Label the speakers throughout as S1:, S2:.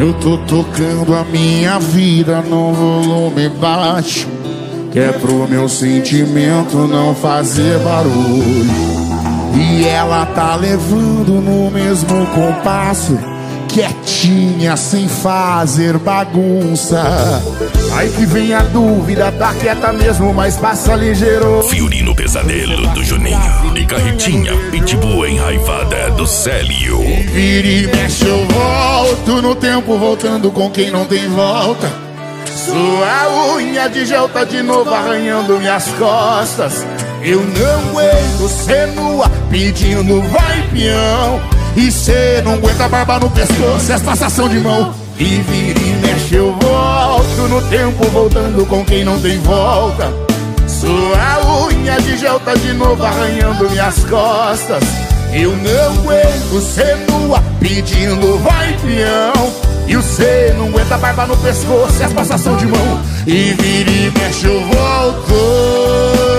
S1: Eu tô tocando a minha vida num volume baixo, que é pro meu sentimento não fazer barulho. E ela tá levando no mesmo compasso, quietinha, sem fazer bagunça. Aí que vem a dúvida, tá quieta mesmo, mas passa ligeiro.
S2: Fiorino Pesadelo do Juninho e Carretinha Pitbull enraivada do Célio.
S1: E vira e mexe eu volto no tempo, voltando com quem não tem volta. Sua unha de gel tá de novo arranhando minhas costas. Eu não aguento ser nua pedindo vai peão, e cê não aguenta barba no pescoço, essa passação de mão. E vira e mexe eu volto no tempo, voltando com quem não tem volta. Sua unha de gel tá de novo arranhando minhas costas. Eu não aguento ser nua pedindo vai peão, e você não aguenta barba no pescoço, essa passação de mão. E vira e mexe eu volto.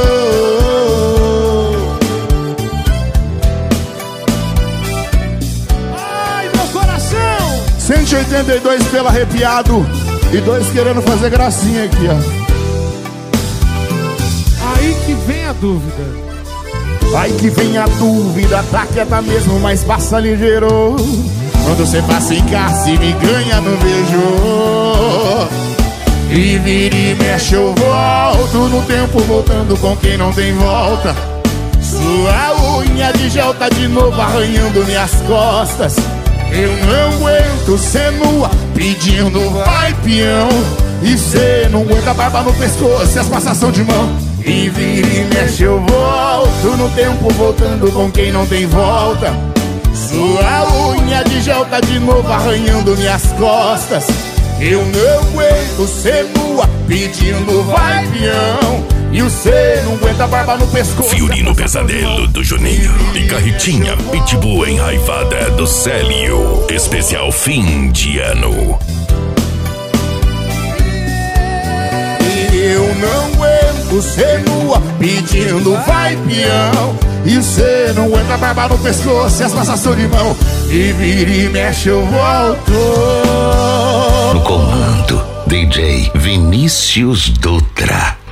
S1: 182 pelo arrepiado e 2 querendo fazer gracinha aqui, ó.
S3: Aí que vem a dúvida.
S1: Aí que vem a dúvida, tá quieta mesmo, mas passa ligeiro. Quando você passa em casa e me ganha no beijo. E vira e mexe eu volto no tempo, voltando com quem não tem volta. Sua unha de gel tá de novo arranhando minhas costas. Eu não aguento ser nua pedindo vai peão, e cê não aguenta barba no pescoço, as passação de mão. E vira e mexe eu volto no tempo, voltando com quem não tem volta. Sua unha de gel tá de novo arranhando minhas costas. Eu não aguento ser nua pedindo vai peão, e você não aguenta barba no pescoço.
S2: Fiorino Pesadelo do Juninho e Carretinha Pitbull enraivada do Célio. Especial fim de ano.
S1: Eu não aguento ser nua pedindo vai peão, e cê não aguenta barba no pescoço, as passação de mão. E vira e mexe eu volto.
S2: No comando, DJ Vinícius Dutra.